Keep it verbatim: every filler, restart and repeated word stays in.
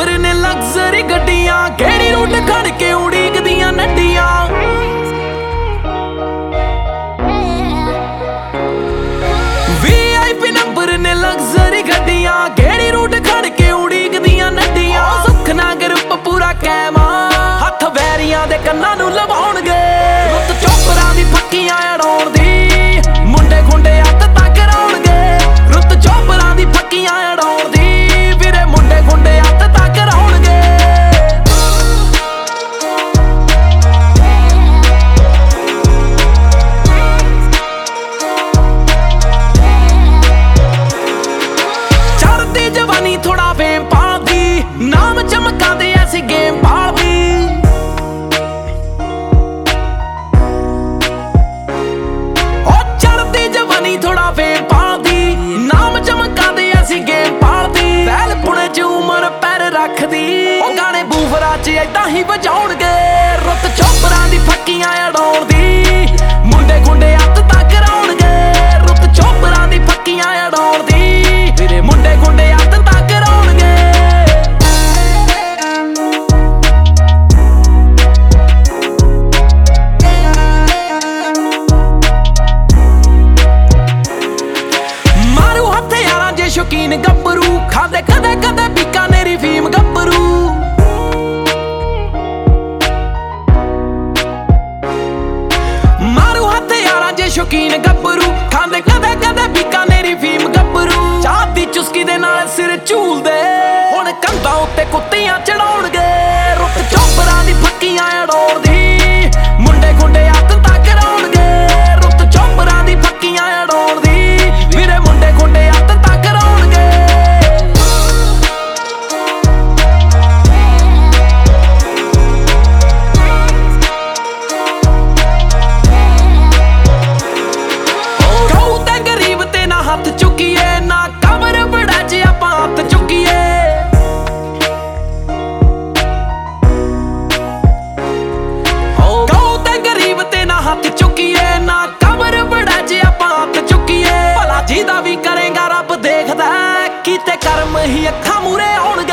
Number ਨੇ luxury ਗੱਡੀਆਂ, ਕਿਹੜੀ ਰੂਟ ਖੜ ਕੇ ਉਡੀਕਦੀਆਂ ਨੱਡੀਆਂ। ਵੀ ਆਈ ਪੀ ਨੰਬਰ ਨੇ ਲਗਜ਼ਰੀ ਗੱਡੀਆਂ, ਕਿਹੜੀ ਰੂਟ ਖੜ ਕੇ ਉਡੀਕਦੀਆਂ ਨੱਡੀਆਂ। ਸੁੱਖ ਨਾ ਗਰੁੱਪ ਪੂਰਾ ਕੈਮਾ, ਹੱਥ ਵੈਰੀਆਂ ਦੇ ਕੰਨਾਂ ਨੂੰ ਲਵਾਉਣਗੇ। ਰੁੱਤ ਚੋਪਰਾਂ ਦੀ ਫੱਕੀਆਂ ਅੜਾਉਣ ਦੀ, ਮੁੰਡੇ ਖੁੰਡੇ ਹੱਥ ਤੱਕ ਕਰਾਉਣਗੇ। ਰੁੱਤ ਚੋਪਰਾਂ ਦੀ ਫੱਕੀਆਂ ਅੜਾਉਣ ਦੀ, ਵੀਰੇ ਮੁੰਡੇ ਖੁੰਡੇ ਹੱਥ ਤੱਕ ਕਰਾਉਣਗੇ। ਚੜ੍ਹਦੀ ਜਵਾਨੀ ਥੋੜਾ ਫੇਮ ਪਾਲਦੀ, ਨਾਮ ਚਮਕਾਉਂਦੇ ਐਸੀ ਗੇਮ ਪਾਲਦੀ। ਥੋੜਾ ਫੇਮ ਪਾਲਦੀ, ਨਾਮ ਚਮਕਾਉਂਦੇ ਐਸੀ ਗੇਮ ਪਾਲਦੀ। ਪਹਿਲ ਪੁਣੇ ਚ ਉਮਰ ਪੈਰ ਰੱਖਦੀ, ਉਹ ਗਾਣੇ ਬੂਫਰਾਂ ਚ ਏਦਾਂ ਹੀ ਵਜਾਉਣਗੇ। ਰੁੱਤ ਚੋਪਰਾਂ ਦੀ ਫੱਕੀਆਂ ਅੜਾਉਣ ਦੀ, ਮੁੰਡੇ ਖੁੰਡੇ ਹੱਥ ਤੱਕ ਕਰਾਉਣਗੇ। ਰੁੱਤ ਚੋਪਰਾਂ ਦੀ ਫੱਕੀਆਂ ਅੜਾਉਣ ਦੀ, ਵੀਰੇ ਮੁੰਡੇ ਖੁੰਡੇ ਹੱਥ ਤੱਕ ਕਰਾਉਣਗੇ। ਸ਼ੌਕੀਨ ਗੱਭਰੂ ਖਾਂਦੇ ਕਦੇ ਕਦੇ ਬੀਕਾਨੇਰੀ ਫੀਮ ਗੱਭਰੂ। ਮਾਰੂ ਹੱਥ ਯਾਰਾਂ ਜੇ ਸ਼ੌਕੀਨ ਗੱਭਰੂ ਖਾਂਦੇ ਕਦੇ ਕਦੇ ਬੀਕਾਨੇਰੀ ਫੀਮ ਗੱਭਰੂ। ਚਾਹ ਦੀ ਚੁਸਕੀ ਦੇ ਨਾਲ ਸਿਰ ਝੂਲਦੇ, ਹੁਣ ਕੰਧਾਂ ਉੱਤੇ ਕੁੱਤੀਆਂ ਚੜਾਉਣਗੇ। ਰੁੱਤ ਚੋਪਰਾਂ ਦੀ ਫੱਕੀਆਂ ਅੜਾਉਣ ਦੀ, ਮੁੰਡੇ ਖੁੰਡੇ ਹੱਥ ਤੱਕ ਕਰਾਉਣਗੇ। ਰੁੱਤ ਚੋਪਰਾਂ ਦੀ ਫੱਕੀਆਂ ਅੜਾਉਣ ਦੀ, ਵੀਰੇ ਮੁੰਡੇ ਖੁੰਡੇ ਹੱਥ ਤੱਕ ਹੱਥ ਚੁੱਕੀਏ ਨਾ ਕਮਰ ਬੜਾ ਜੇ ਆਪਾਂ ਹੱਥ ਚੁੱਕੀਏ। ਹੋ ਕਹੋ ਤੇ ਗਰੀਬ ਤੇ ਨਾ ਹੱਥ ਚੁੱਕੀਏ, ਨਾ ਕਮਰ ਬੜਾ ਜੇ ਆਪਾਂ ਹੱਥ ਚੁੱਕੀਏ। ਭਲਾ ਜਿਹਦਾ ਵੀ ਕਰੇਗਾ ਰੱਬ ਦੇਖਦਾ, ਕੀਤੇ ਕਰਮ ਹੀ ਅੱਖਾਂ ਮੂਰੇ ਆਉਣਗੇ।